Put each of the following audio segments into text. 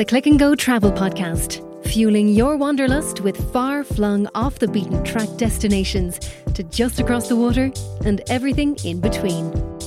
the Click and Go Travel Podcast, fueling your wanderlust with far-flung off-the-beaten-track destinations to just across the water and everything in between.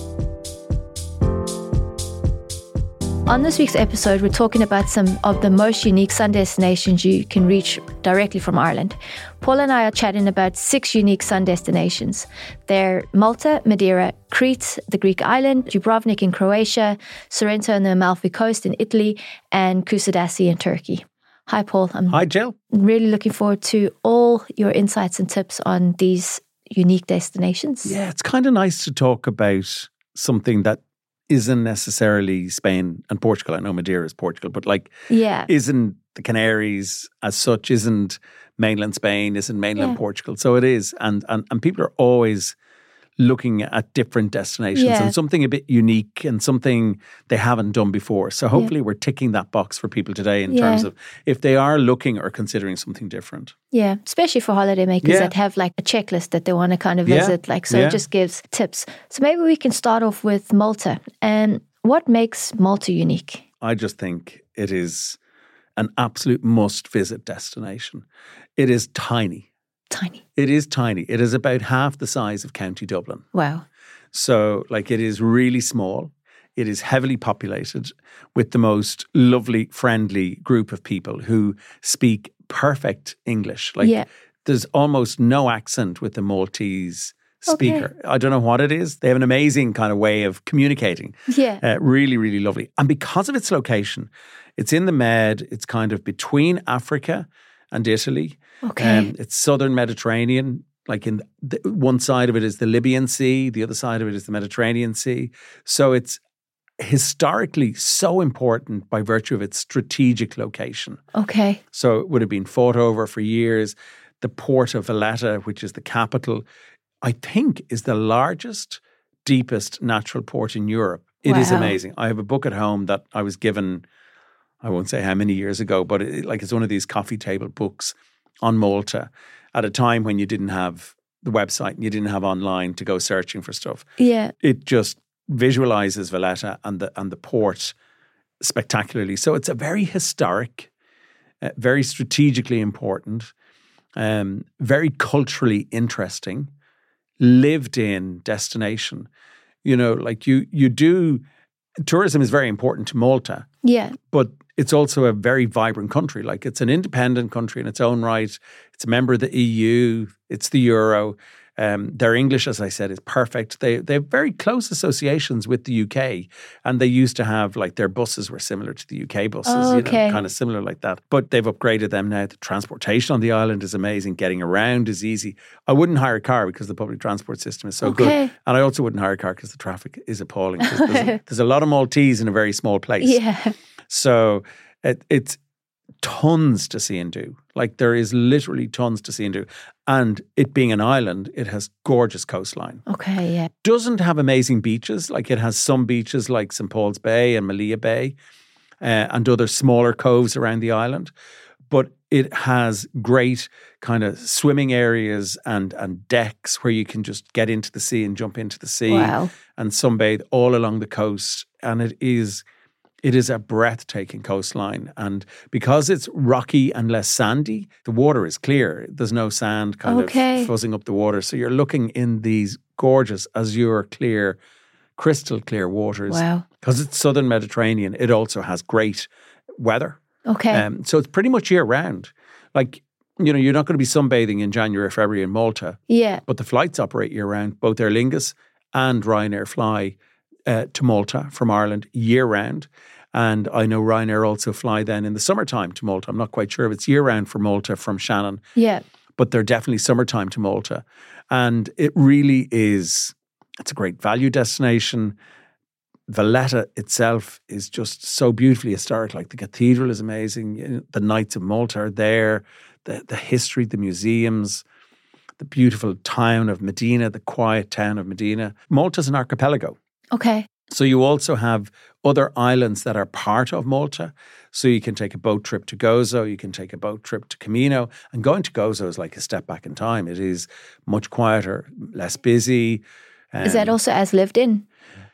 On this week's episode, we're talking about some of the most unique sun destinations you can reach directly from Ireland. Paul and I are chatting about 6 unique sun destinations. They're Malta, Madeira, Crete, the Greek island, Dubrovnik in Croatia, Sorrento on the Amalfi Coast in Italy, and Kusadasi in Turkey. Hi, Paul. Hi, Jill. Really looking forward to all your insights and tips on these unique destinations. Yeah, it's kind of nice to talk about something that isn't necessarily Spain and Portugal. I know Madeira is Portugal, but isn't the Canaries as such, isn't mainland Spain, isn't mainland Portugal. So it is. And people are always looking at different destinations and something a bit unique and something they haven't done before. So hopefully we're ticking that box for people today in terms of if they are looking or considering something different. Yeah, especially for holiday makers that have like a checklist that they want to kind of visit. It just gives tips. So maybe we can start off with Malta. And what makes Malta unique? I just think it is an absolute must-visit destination. It is tiny. It is tiny. It is about half the size of County Dublin. Wow. So it is really small. It is heavily populated with the most lovely, friendly group of people who speak perfect English. There's almost no accent with the Maltese speaker. Okay. I don't know what it is. They have an amazing kind of way of communicating. Yeah. Really, really lovely. And because of its location, it's in the Med. It's kind of between Africa and Italy. Okay. It's southern Mediterranean. Like one side of it is the Libyan Sea, the other side of it is the Mediterranean Sea. So it's historically so important by virtue of its strategic location. Okay. So it would have been fought over for years. The port of Valletta, which is the capital, I think is the largest, deepest natural port in Europe. It is amazing. I have a book at home that I was given, I won't say how many years ago, but it's one of these coffee table books on Malta at a time when you didn't have the website and you didn't have online to go searching for stuff. Yeah. It just visualizes Valletta and the port spectacularly. So it's a very historic, very strategically important, very culturally interesting, lived in destination. You know, tourism is very important to Malta. Yeah. But it's also a very vibrant country. It's an independent country in its own right. It's a member of the EU. It's the Euro. Their English, as I said, is perfect. They have very close associations with the UK. And they used to have, their buses were similar to the UK buses, kind of similar like that. But they've upgraded them now. The transportation on the island is amazing. Getting around is easy. I wouldn't hire a car because the public transport system is so good. And I also wouldn't hire a car because the traffic is appalling. There's a lot of Maltese in a very small place. Yeah. So it's tons to see and do. There is literally tons to see and do. And it being an island, it has gorgeous coastline. Okay, yeah. Doesn't have amazing beaches. It has some beaches like St. Paul's Bay and Malia Bay and other smaller coves around the island. But it has great kind of swimming areas and decks where you can just get into the sea and jump into the sea and sunbathe all along the coast. And it is a breathtaking coastline. And because it's rocky and less sandy, the water is clear. There's no sand kind of fuzzing up the water. So you're looking in these gorgeous, azure, clear, crystal clear waters. Wow. Because it's southern Mediterranean, it also has great weather. Okay. So it's pretty much year round. You're not going to be sunbathing in January or February in Malta. Yeah. But the flights operate year round. Both Aer Lingus and Ryanair fly to Malta from Ireland year round. And I know Ryanair also fly then in the summertime to Malta. I'm not quite sure if it's year-round for Malta from Shannon. Yeah. But they're definitely summertime to Malta. And it really is, it's a great value destination. Valletta itself is just so beautifully historic. The cathedral is amazing. The Knights of Malta are there. The history, the museums, the beautiful town of Medina, the quiet town of Medina. Malta's an archipelago. Okay. So you also have other islands that are part of Malta. So you can take a boat trip to Gozo, you can take a boat trip to Camino. And going to Gozo is like a step back in time. It is much quieter, less busy. Is that also as lived in?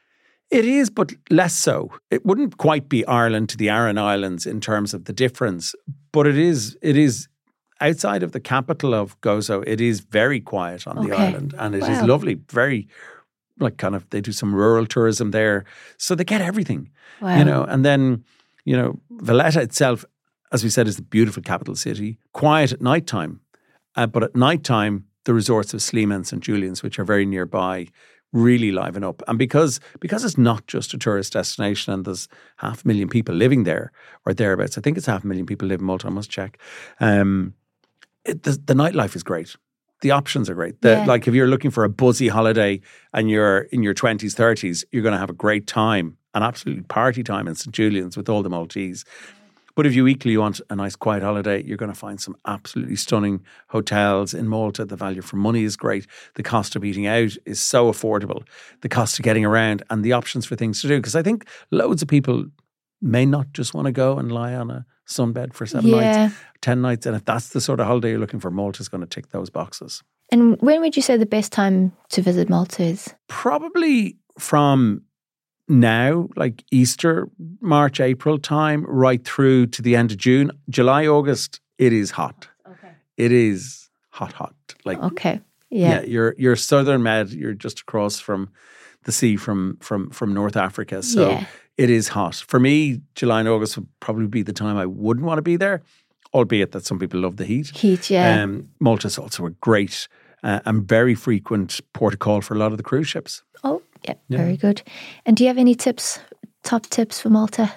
It is, but less so. It wouldn't quite be Ireland to the Aran Islands in terms of the difference, but it is outside of the capital of Gozo. It is very quiet on the island, and it is lovely. Very, like, kind of, they do some rural tourism there, so they get everything, you know. And then, you know, Valletta itself, as we said, is the beautiful capital city. Quiet at nighttime, but at nighttime, the resorts of Sliema and St. Julian's, which are very nearby, really liven up. And because it's not just a tourist destination and there's 500,000 people living there or thereabouts, I think it's 500,000 people live in Malta, I must check. The nightlife is great. The options are great. Like, if you're looking for a buzzy holiday and you're in your 20s, 30s, you're going to have a great time, an absolute party time in St. Julian's with all the Maltese. But if you equally want a nice quiet holiday, you're going to find some absolutely stunning hotels in Malta. The value for money is great. The cost of eating out is so affordable. The cost of getting around and the options for things to do. Because I think loads of people may not just want to go and lie on a sunbed for 7 nights, 10 nights. And if that's the sort of holiday you're looking for, Malta's going to tick those boxes. And when would you say the best time to visit Malta is? Probably from now, like Easter, March, April time, right through to the end of June. July, August, it is hot. Okay. It is hot. Like, okay. Yeah. You're Southern Med, you're just across from the sea from North Africa. So it is hot. For me, July and August would probably be the time I wouldn't want to be there, albeit that some people love the heat. Malta's also a great and very frequent port of call for a lot of the cruise ships. Oh, yeah, very good. And do you have any top tips for Malta?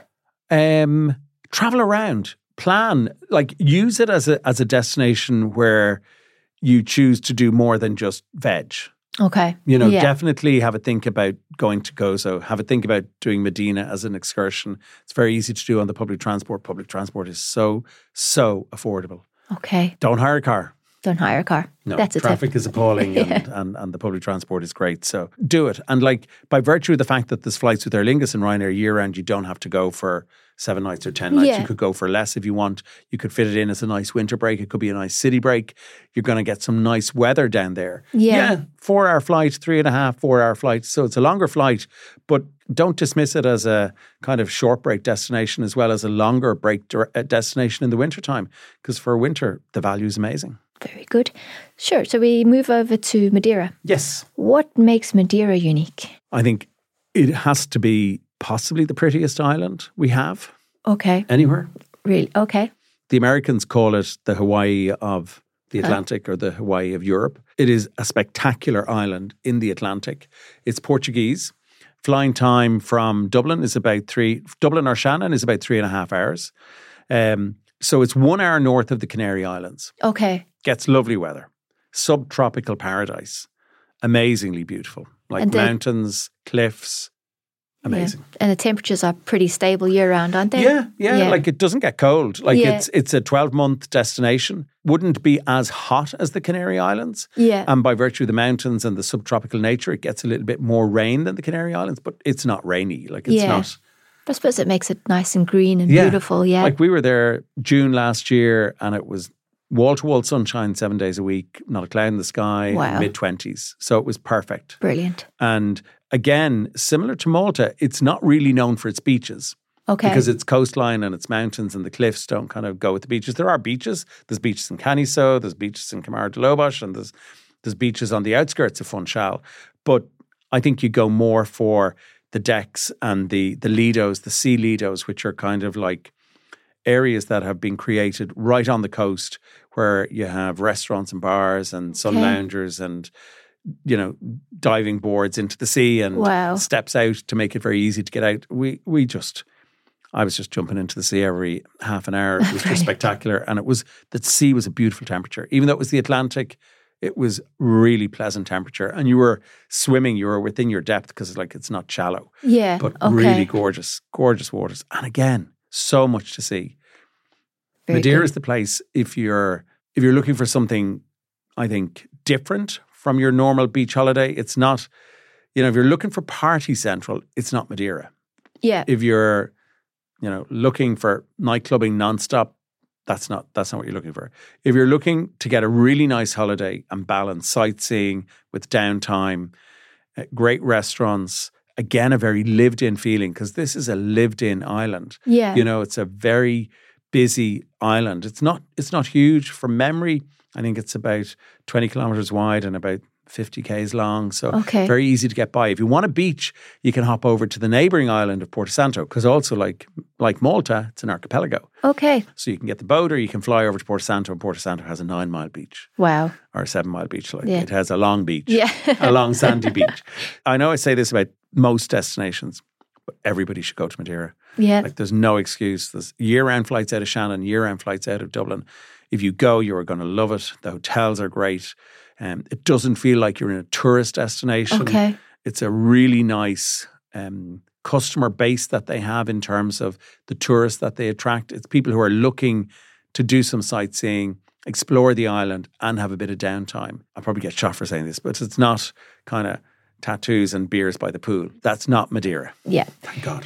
Travel around, plan, like, use it as a destination where you choose to do more than just veg. Okay. You know, definitely have a think about going to Gozo. Have a think about doing Medina as an excursion. It's very easy to do on the public transport. Public transport is so affordable. Okay. Don't hire a car. Don't hire a car. No, that's a traffic tip. is appalling and the public transport is great. So do it. And, like, by virtue of the fact that there's flights with Aer Lingus and Ryanair year round, you don't have to go for 7 nights or 10 nights. You could go for less if you want. You could fit it in as a nice winter break. It could be a nice city break. You're going to get some nice weather down there. 4-hour flight, 3.5, 4-hour flight. So it's a longer flight, but don't dismiss it as a kind of short break destination as well as a longer break destination in the wintertime. Because for winter, the value is amazing. Very good. Sure. So we move over to Madeira. Yes. What makes Madeira unique? I think it has to be possibly the prettiest island we have. Okay. Anywhere. Really? Okay. The Americans call it the Hawaii of the Atlantic or the Hawaii of Europe. It is a spectacular island in the Atlantic. It's Portuguese. Flying time from Dublin is about Dublin or Shannon is about 3.5 hours. So it's 1 hour north of the Canary Islands. Okay. Gets lovely weather. Subtropical paradise. Amazingly beautiful. Like mountains, cliffs. Amazing. Yeah. And the temperatures are pretty stable year round, aren't they? Yeah. Like, it doesn't get cold. Like, it's a 12-month destination. Wouldn't be as hot as the Canary Islands. Yeah. And by virtue of the mountains and the subtropical nature, it gets a little bit more rain than the Canary Islands, but it's not rainy. Like, it's not. I suppose it makes it nice and green and beautiful. Yeah. Like, we were there June last year and it was wall-to-wall sunshine 7 days a week, not a cloud in the sky, mid-20s. So it was perfect. Brilliant. And again, similar to Malta, it's not really known for its beaches. Okay. Because it's coastline and it's mountains and the cliffs don't kind of go with the beaches. There are beaches. There's beaches in Caniso, there's beaches in Camara de Lobos, and there's beaches on the outskirts of Funchal. But I think you go more for the decks and the lidos, the sea lidos, which are kind of like areas that have been created right on the coast where you have restaurants and bars and sun loungers and, you know, diving boards into the sea and steps out to make it very easy to get out. I was just jumping into the sea every half an hour. It was just spectacular. And the sea was a beautiful temperature. Even though it was the Atlantic, it was really pleasant temperature. And you were swimming, you were within your depth because it's not shallow. Yeah. But really gorgeous waters. And again, so much to see. Madeira is the place if you're looking for something, I think, different from your normal beach holiday. It's not, if you're looking for party central, it's not Madeira. Yeah. If you're, looking for nightclubbing nonstop, that's not what you're looking for. If you're looking to get a really nice holiday and balance sightseeing with downtime, great restaurants, again, a very lived-in feeling because this is a lived-in island. Yeah. You know, it's a very busy island. It's not huge. From memory, I think it's about 20 kilometres wide and about 50 k's long. So very easy to get by. If you want a beach, you can hop over to the neighbouring island of Porto Santo because also like Malta, it's an archipelago. Okay. So you can get the boat or you can fly over to Porto Santo, and Porto Santo has a 9-mile beach. Wow. Or a 7-mile beach. It has a long beach. Yeah. A long sandy beach. I know I say this about most destinations, but everybody should go to Madeira. Yeah. Like there's no excuse. There's year-round flights out of Shannon, year-round flights out of Dublin. If you go, you are going to love it. The hotels are great. It doesn't feel like you're in a tourist destination. Okay. It's a really nice customer base that they have in terms of the tourists that they attract. It's people who are looking to do some sightseeing, explore the island and have a bit of downtime. I'll probably get shot for saying this, but it's not kind of tattoos and beers by the pool. That's not Madeira. Yeah. Thank God.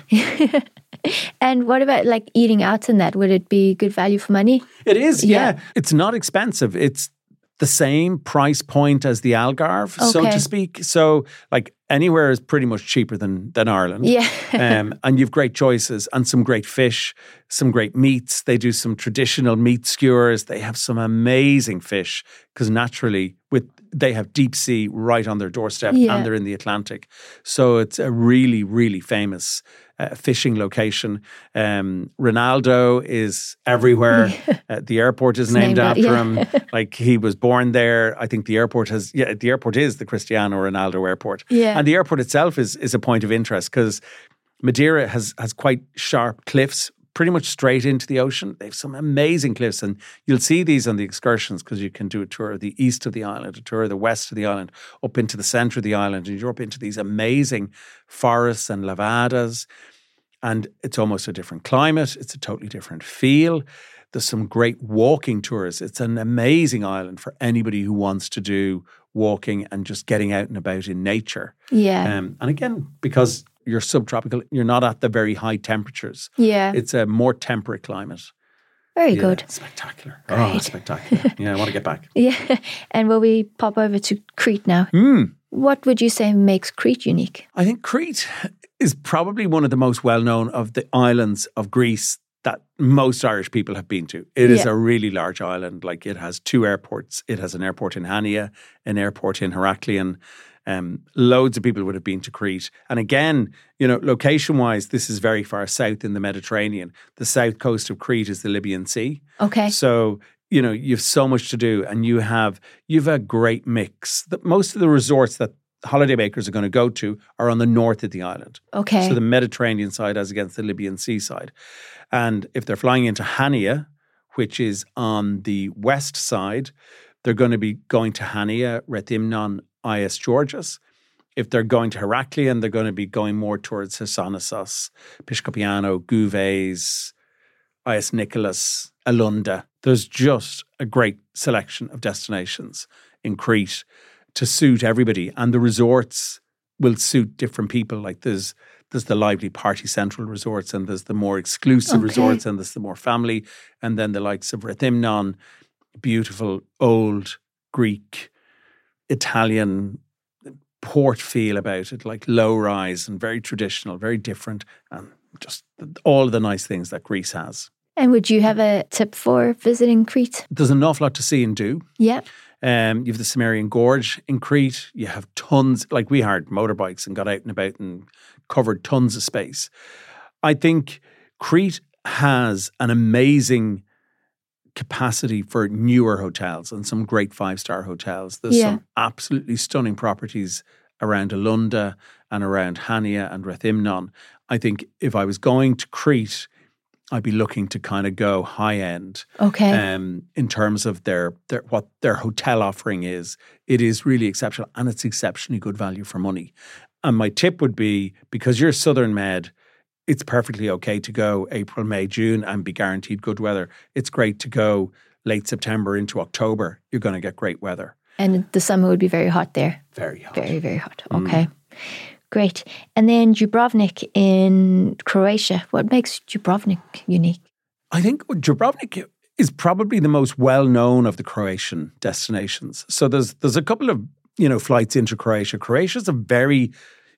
And what about like eating out and that? Would it be good value for money? It is, yeah. It's not expensive. It's the same price point as the Algarve, so to speak. So like anywhere is pretty much cheaper than Ireland. Yeah. And you've great choices and some great fish, some great meats. They do some traditional meat skewers. They have some amazing fish because naturally they have deep sea right on their doorstep and they're in the Atlantic. So it's a really, really famous fishing location. Ronaldo is everywhere. The airport is named after him. Like he was born there. I think the airport is the Cristiano Ronaldo airport. Yeah. And the airport itself is a point of interest because Madeira has quite sharp cliffs, pretty much straight into the ocean. They have some amazing cliffs and you'll see these on the excursions because you can do a tour of the east of the island, a tour of the west of the island, up into the centre of the island, and you're up into these amazing forests and lavadas, and it's almost a different climate. It's a totally different feel. There's some great walking tours. It's an amazing island for anybody who wants to do walking and just getting out and about in nature. Yeah. And again, because you're subtropical, you're not at the very high temperatures. Yeah. It's a more temperate climate. Very good. Spectacular. Great. Oh, spectacular. Yeah, I want to get back. Yeah. And will we pop over to Crete now? What would you say makes Crete unique? I think Crete is probably one of the most well-known of the islands of Greece that most Irish people have been to. It is a really large island. Like it has 2 airports. It has an airport in Hania, an airport in Heraklion. Loads of people would have been to Crete. And again, you know, location-wise, this is very far south in the Mediterranean. The south coast of Crete is the Libyan Sea. Okay. So, you know, you have so much to do and you've a great mix. Most of the resorts that holidaymakers are going to go to are on the north of the island. Okay. So the Mediterranean side as against the Libyan Sea side. And if they're flying into Hania, which is on the west side, they're going to be going to Hania, Rethymnon, Ias Georgios. If they're going to Heraklion, they're going to be going more towards Hyssonissos, Piscopiano, Gouves, Ias Nicholas, Alunda. There's just a great selection of destinations in Crete to suit everybody. And the resorts will suit different people. Like there's the lively party central resorts and there's the more exclusive resorts and there's the more family. And then the likes of Rethymnon, beautiful old Greek, Italian port feel about it, like low rise and very traditional, very different, and just all of the nice things that Greece has. And would you have a tip for visiting Crete? There's an awful lot to see and do. Yeah. You have the Cimmerian Gorge in Crete. You have tons, like we hired motorbikes and got out and about and covered tons of space. I think Crete has an amazing capacity for newer hotels and some great 5-star hotels. There's some absolutely stunning properties around Alunda and around Hania and Rethymnon. I think if I was going to Crete, I'd be looking to kind of go high end. Okay. In terms of their what their hotel offering is. It is really exceptional and it's exceptionally good value for money. And my tip would be, because you're Southern Med, it's perfectly okay to go April, May, June and be guaranteed good weather. It's great to go late September into October. You're going to get great weather. And the summer would be very hot there. Very hot. Very, very hot. Okay. Great. And then Dubrovnik in Croatia. What makes Dubrovnik unique? I think Dubrovnik is probably the most well-known of the Croatian destinations. So there's a couple of, flights into Croatia. Croatia's a very,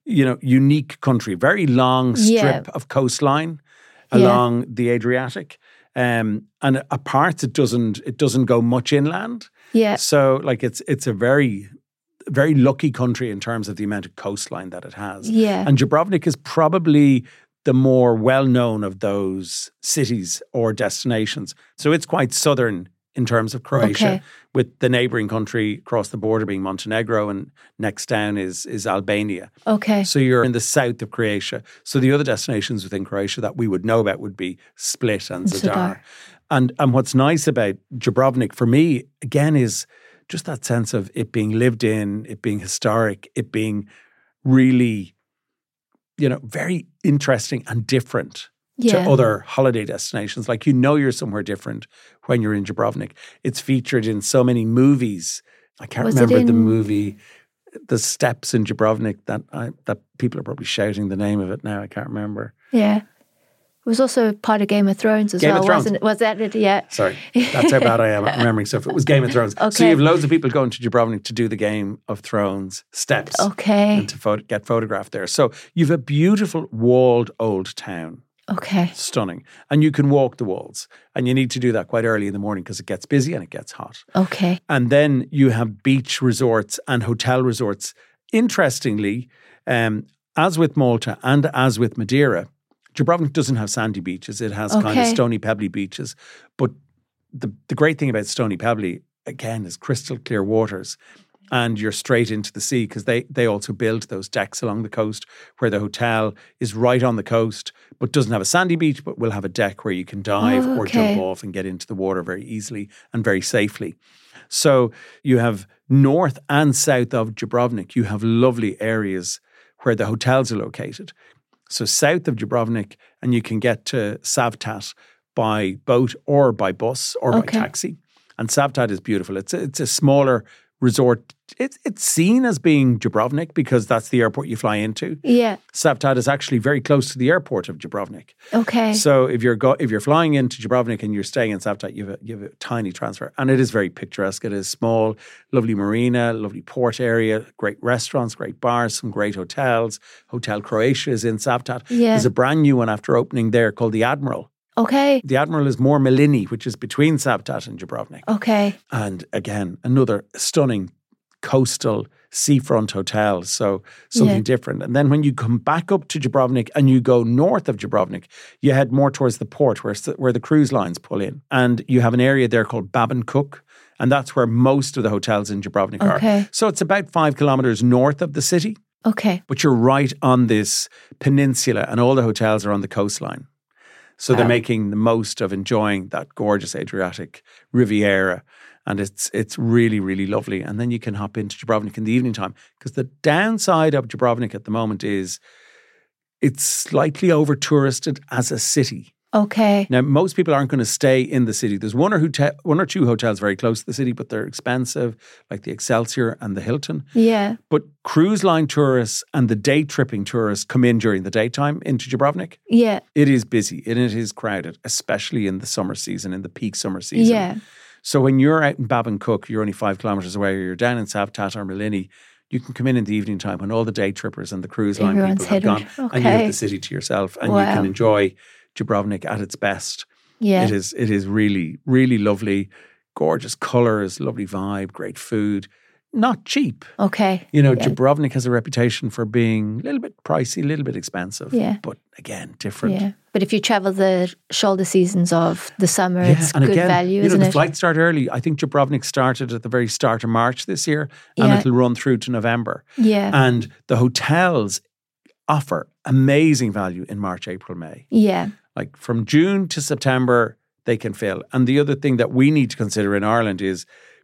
unique country, very long strip of coastline along the Adriatic. And at parts it doesn't go much inland. Yeah. So like it's a very, very lucky country in terms of the amount of coastline that it has. Yeah. And Dubrovnik is probably the more well-known of those cities or destinations. So it's quite southern in terms of Croatia, with the neighbouring country across the border being Montenegro, and next down is Albania. Okay. So you're in the south of Croatia. So the other destinations within Croatia that we would know about would be Split and Zadar. And what's nice about Dubrovnik for me, again, is just that sense of it being lived in, it being historic, it being really, very interesting and different to other holiday destinations. Like, you're somewhere different when you're in Dubrovnik. It's featured in so many movies. I can't remember the movie, The Steps in Dubrovnik, that people are probably shouting the name of it now. I can't remember. Yeah. It was also part of Game of Thrones as well, wasn't it? Was that it? Yeah. Sorry. That's how bad I am at remembering stuff. It was Game of Thrones. Okay. So you have loads of people going to Dubrovnik to do the Game of Thrones steps. Okay. And to get photographed there. So you've a beautiful walled old town. Okay. Stunning. And you can walk the walls. And you need to do that quite early in the morning because it gets busy and it gets hot. Okay. And then you have beach resorts and hotel resorts. Interestingly, as with Malta and as with Madeira, Dubrovnik doesn't have sandy beaches. It has kind of stony, pebbly beaches. But the great thing about stony, pebbly, again, is crystal clear waters. And you're straight into the sea because they also build those decks along the coast where the hotel is right on the coast but doesn't have a sandy beach, but will have a deck where you can dive or jump off and get into the water very easily and very safely. So you have north and south of Dubrovnik, you have lovely areas where the hotels are located. So south of Dubrovnik, and you can get to Savtat by boat or by bus or by taxi. And Savtat is beautiful. It's a smaller resort. It's seen as being Dubrovnik because that's the airport you fly into. Yeah. Savtat is actually very close to the airport of Dubrovnik. Okay. So if you're flying into Dubrovnik and you're staying in Savtat, you have a tiny transfer, and it is very picturesque. It is small, lovely marina, lovely port area, great restaurants, great bars, some great hotels. Hotel Croatia is in Savtat. Yeah. There's a brand new one after opening there called the Admiral. Okay. The Admiral is more Melini, which is between Savtat and Dubrovnik. Okay. And again, another stunning coastal seafront hotel. So something different. And then when you come back up to Dubrovnik and you go north of Dubrovnik, you head more towards the port where the cruise lines pull in. And you have an area there called Babin Cook. And that's where most of the hotels in Dubrovnik are. So it's about 5 kilometers north of the city. Okay. But you're right on this peninsula and all the hotels are on the coastline. So they're making the most of enjoying that gorgeous Adriatic Riviera. And it's really, really lovely. And then you can hop into Dubrovnik in the evening time. Because the downside of Dubrovnik at the moment is it's slightly over-touristed as a city. Okay. Now, most people aren't going to stay in the city. There's one or two hotels very close to the city, but they're expensive, like the Excelsior and the Hilton. Yeah. But cruise line tourists and the day tripping tourists come in during the daytime into Dubrovnik. Yeah. It is busy and it is crowded, especially in the summer season, in the peak summer season. Yeah. So when you're out in Babin Cook, you're only 5 kilometres away, or you're down in Savtat or Melini, you can come in the evening time when all the day trippers and the cruise line people have gone, and you have the city to yourself, and you can enjoy Dubrovnik at its best. Yeah. It is really, really lovely, gorgeous colours, lovely vibe, great food. Not cheap. Okay. Dubrovnik has a reputation for being a little bit pricey, a little bit expensive. Yeah. But again, different. Yeah. But if you travel the shoulder seasons of the summer, it's good value, isn't it? The flights start early. I think Dubrovnik started at the very start of March this year, and it'll run through to November. Yeah. And the hotels offer amazing value in March, April, May. Yeah. Like from June to September, they can fill. And the other thing that we need to consider in Ireland is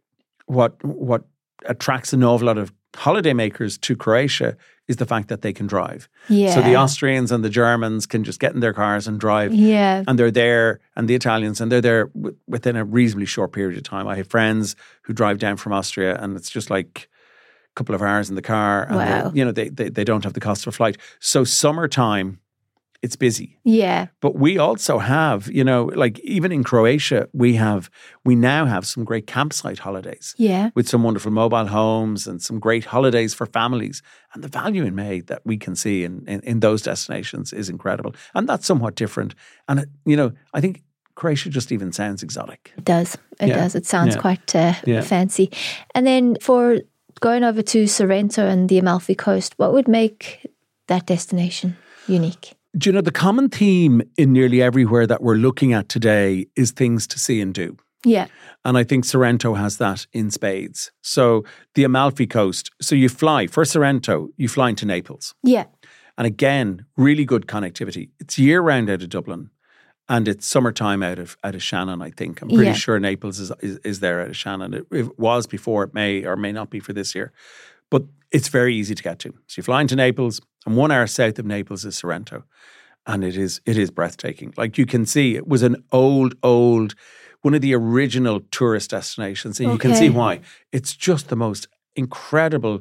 what attracts an awful lot of holidaymakers to Croatia is the fact that they can drive. Yeah. So the Austrians and the Germans can just get in their cars and drive. Yeah. And they're there, and the Italians, and they're there within a reasonably short period of time. I have friends who drive down from Austria, and it's just like a couple of hours in the car. And wow. they don't have the cost of a flight. So summertime it's busy. Yeah. But we also have, like even in Croatia, we now have some great campsite holidays. Yeah. With some wonderful mobile homes and some great holidays for families. And the value in May that we can see in those destinations is incredible. And that's somewhat different. And, I think Croatia just even sounds exotic. It does. It does. It sounds quite fancy. And then for going over to Sorrento and the Amalfi Coast, what would make that destination unique? Do you know, the common theme in nearly everywhere that we're looking at today is things to see and do. Yeah. And I think Sorrento has that in spades. So the Amalfi Coast, so you fly, for Sorrento, you fly into Naples. Yeah. And again, really good connectivity. It's year-round out of Dublin and it's summertime out of Shannon, I think. I'm pretty sure Naples is there out of Shannon. It was before, it may or may not be for this year. But it's very easy to get to. So you fly into Naples, and 1 hour south of Naples is Sorrento. And it is breathtaking. Like you can see, it was an old, one of the original tourist destinations. And you can see why. It's just the most incredible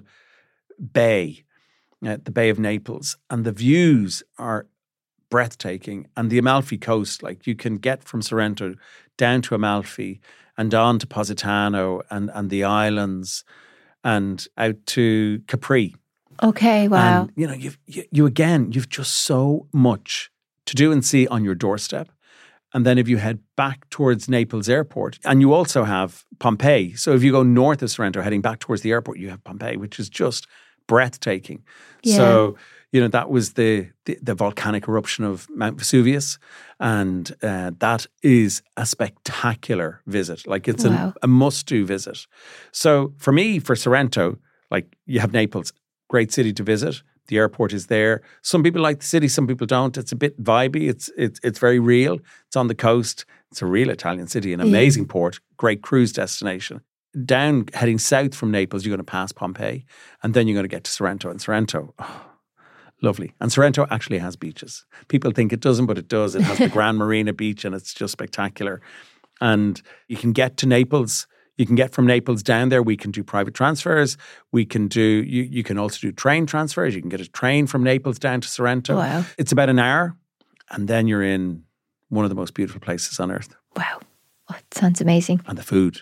bay, the Bay of Naples. And the views are breathtaking. And the Amalfi Coast, like you can get from Sorrento down to Amalfi and on to Positano and the islands and out to Capri. Okay, wow. And, you've just so much to do and see on your doorstep. And then if you head back towards Naples Airport, and you also have Pompeii. So if you go north of Sorrento, heading back towards the airport, you have Pompeii, which is just breathtaking. Yeah. So, that was the volcanic eruption of Mount Vesuvius. And that is a spectacular visit. Like it's a must-do visit. So for me, for Sorrento, like you have Naples, great city to visit. The airport is there. Some people like the city, some people don't. It's a bit vibey. It's very real. It's on the coast. It's a real Italian city, an amazing port, great cruise destination. Down, heading south from Naples, you're going to pass Pompeii, and then you're going to get to Sorrento. And Sorrento, lovely. And Sorrento actually has beaches. People think it doesn't, but it does. It has the Grand Marina Beach, and it's just spectacular. And you can get to Naples. You can get from Naples down there. We can do private transfers. We can do, you can also do train transfers. You can get a train from Naples down to Sorrento. Wow. It's about an hour. And then you're in one of the most beautiful places on earth. Wow. Oh, it sounds amazing. And the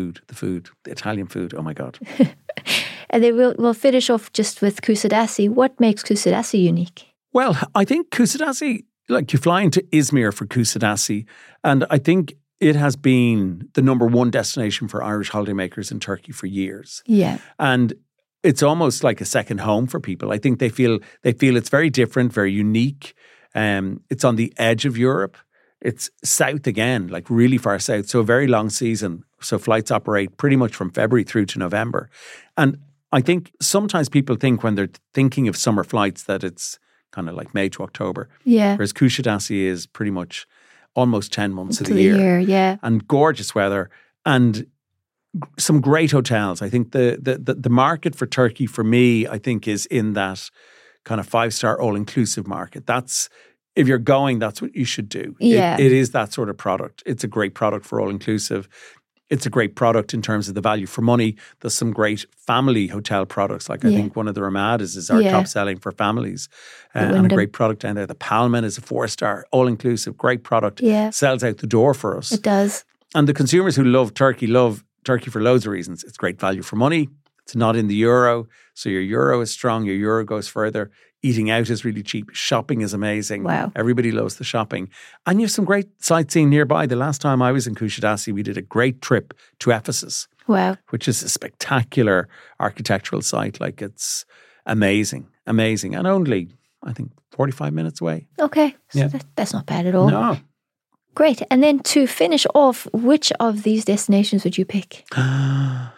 Italian food. Oh my God. And then we'll finish off just with Kusadasi. What makes Kusadasi unique? Well, I think Kusadasi, like you fly into Izmir for Kusadasi. And I think it has been the number one destination for Irish holidaymakers in Turkey for years. Yeah. And it's almost like a second home for people. I think they feel it's very different, very unique. It's on the edge of Europe. It's south again, like really far south. So a very long season. So flights operate pretty much from February through to November. And I think sometimes people think when they're thinking of summer flights that it's kind of like May to October. Yeah. Whereas Kusadasi is pretty much almost 10 months of the year. Yeah. And gorgeous weather and some great hotels. I think the market for Turkey for me, I think is in that kind of 5-star all-inclusive market. That's, if you're going, that's what you should do. Yeah. It is that sort of product. It's a great product for all-inclusive. It's a great product in terms of the value for money. There's some great family hotel products. Like I think one of the Ramadas is our top selling for families. And a great product down there. The Palmen is a 4-star, all-inclusive, great product. Yeah. Sells out the door for us. It does. And the consumers who love Turkey for loads of reasons. It's great value for money. It's not in the euro. So your euro is strong. Your euro goes further. Eating out is really cheap. Shopping is amazing. Wow. Everybody loves the shopping. And you have some great sightseeing nearby. The last time I was in Kusadasi, we did a great trip to Ephesus. Wow. Which is a spectacular architectural site. Like it's amazing, amazing. And only, I think, 45 minutes away. Okay. So that's not bad at all. No. Great. And then to finish off, which of these destinations would you pick? That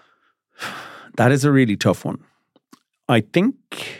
is a really tough one. I think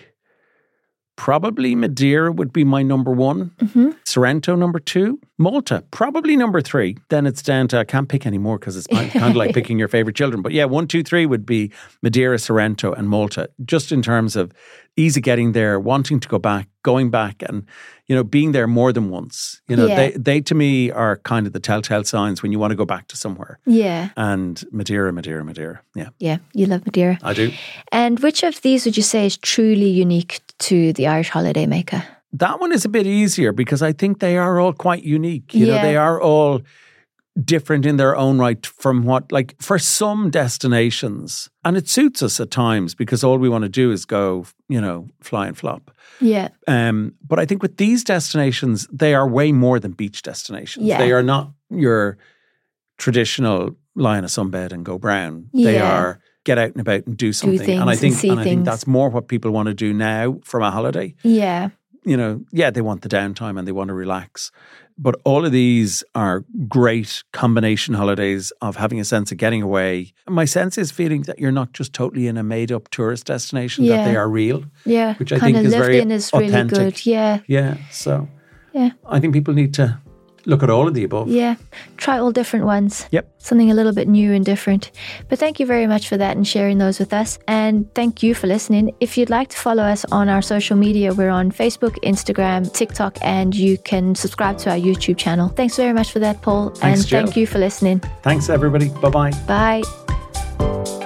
probably Madeira would be my number one. Mm-hmm. Sorrento, number 2. Malta, probably number 3. Then it's down to, I can't pick any more because it's kind of like picking your favorite children. But yeah, 1, 2, 3 would be Madeira, Sorrento and Malta. Just in terms of easy getting there, wanting to go back, going back and, being there more than once. They to me are kind of the telltale signs when you want to go back to somewhere. Yeah. And Madeira. Yeah. Yeah, you love Madeira. I do. And which of these would you say is truly unique to the Irish holidaymaker? that one is a bit easier because I think they are all quite unique. You know, they are all different in their own right from what, like for some destinations, and it suits us at times because all we want to do is go, you know, fly and flop. Yeah. But I think with these destinations, they are way more than beach destinations. Yeah. They are not your traditional lie in a sunbed and go brown. They are get out and about and do something. And I think that's more what people want to do now from a holiday. Yeah. You know, they want the downtime and they want to relax. But all of these are great combination holidays of having a sense of getting away. And my sense is feeling that you're not just totally in a made-up tourist destination, that they are real. Yeah. Which I think is very authentic. Really good. Yeah. Yeah. So yeah, I think people need to look at all of the above. Yeah. Try all different ones. Yep. Something a little bit new and different. But thank you very much for that and sharing those with us. And thank you for listening. If you'd like to follow us on our social media, we're on Facebook, Instagram, TikTok, and you can subscribe to our YouTube channel. Thanks very much for that, Paul. Thanks, and Jill. thank you for listening. Thanks, everybody. Bye-bye. Bye.